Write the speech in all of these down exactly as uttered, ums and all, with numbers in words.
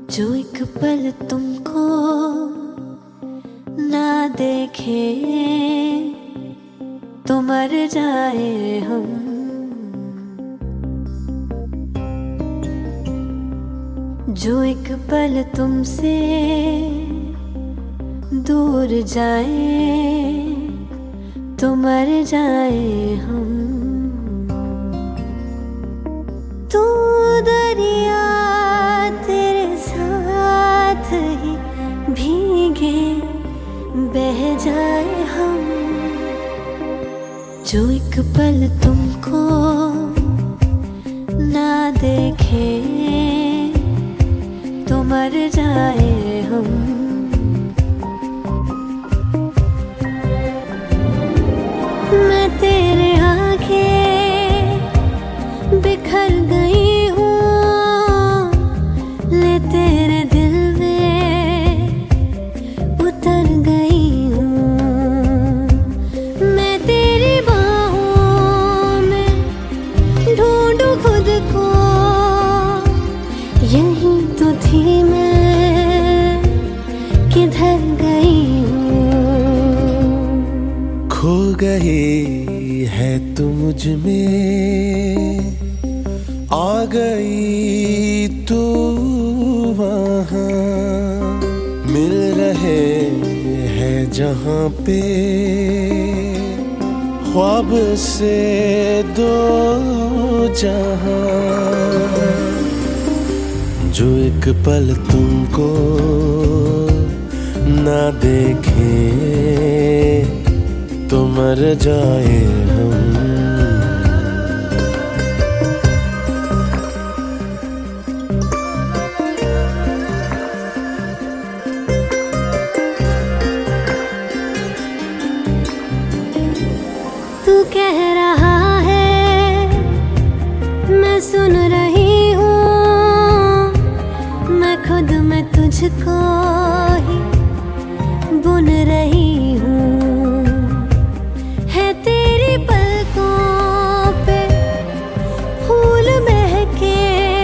जो एक पल तुमको ना देखे तो मर जाए हम। जो एक पल तुमसे दूर जाए तो मर जाए हम। तू दरिया तेरे साथ ही भीगे बह जाए हम। जो एक पल तुमको ना देखे तो मर जाए हम। मैं तेरे आगे बिखर गई हूँ, ले तेरे दिल में उतर गई हूँ। मैं तेरी बाहों में ढूंढूं खुद को, यही तो थी मैं, किधर गई हूँ। खो गई है तू मुझ में, आ गई तू वहाँ। मिल रहे हैं जहाँ पे ख्वाब से दो जहाँ। जो एक पल तुमको ना देखे तो मर जाए हम। तू कह रहा है मैं सुन रही हूँ, मैं खुद में तुझको ही बुन रही हूँ। है तेरी पलकों पे फूल महके,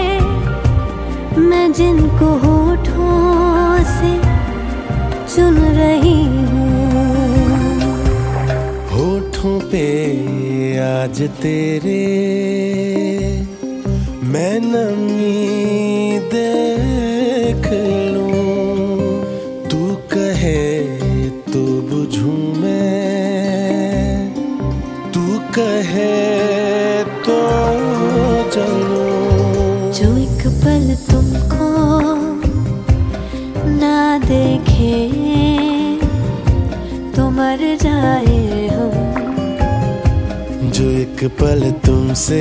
मैं जिनको होठों से चुन रही हूँ। होठों पे आज तेरे मैं नमी देख लूं। तू कहे तो बुझूं मैं, तू कहे तो चलूं। जो एक पल तुमको ना देखे तो मर जाए हम। जो एक पल तुमसे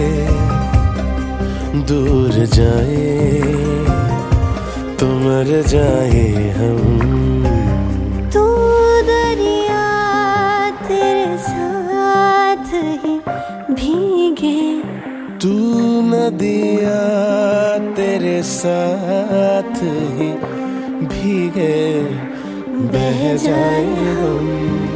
दूर जाए तो मर जाए हम। तू दरिया तेरे साथ ही भीगे, तू नदिया तेरे साथ ही भीगे बह जाए हम।